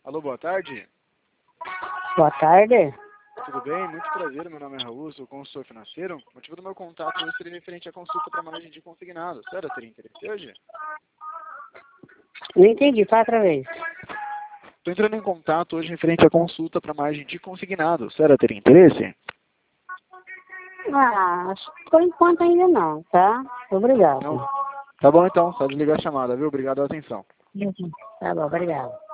Alô, boa tarde. Boa tarde. Tudo bem? Muito prazer, meu nome é Raul, sou consultor financeiro. O motivo do meu contato hoje seria referente à consulta para margem de consignado. Sério, teria interesse hoje? Não entendi, fala outra vez. Estou entrando em contato hoje referente à consulta para margem de consignado. Sério, teria interesse? Acho que por enquanto ainda não, tá? Obrigado. Não? Tá bom então, só desligar a chamada, viu? Obrigado pela atenção. Tá bom, obrigado.